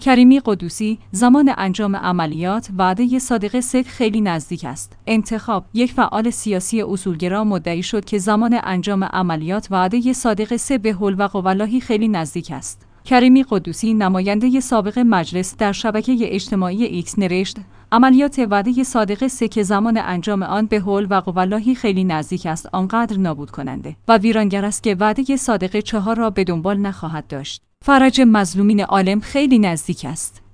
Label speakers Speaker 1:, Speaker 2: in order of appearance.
Speaker 1: کریمی قدوسی: زمان انجام عملیات وعده صادق سه خیلی نزدیک است. انتخاب: یک فعال سیاسی اصولگرا مدعی شد که زمان انجام عملیات وعده صادق سه به حلوق و والله خیلی نزدیک است. کریمی قدوسی، نماینده سابق مجلس، در شبکه اجتماعی ایکس نوشت: عملیات وعده صادق سه که زمان انجام آن به حلوق و والله خیلی نزدیک است، آنقدر نابود کننده و ویرانگر است که وعده صادق 4 را به دنبال نخواهد داشت. فرج مظلومین عالم خیلی نزدیک است.